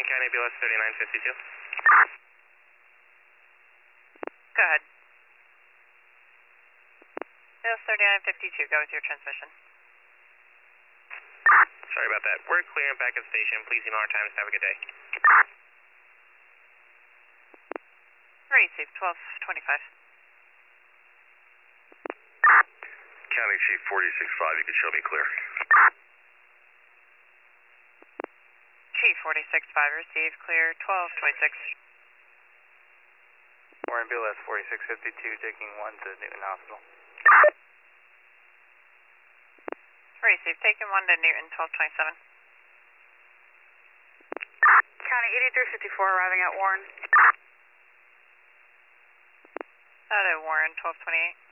County BLS 3952. Go ahead. BLS 3952, go with your transmission. Sorry about that. We're clear and back at station. Please email our times. Have a good day. Receive 1225. County Chief 465, you can show me clear. Chief 465, receive clear 1226. Warren BLS 4652, taking 1 to Newton Hospital. Receive, taking 1 to Newton 1227. County 8354, arriving at Warren. Out of Warren 1228.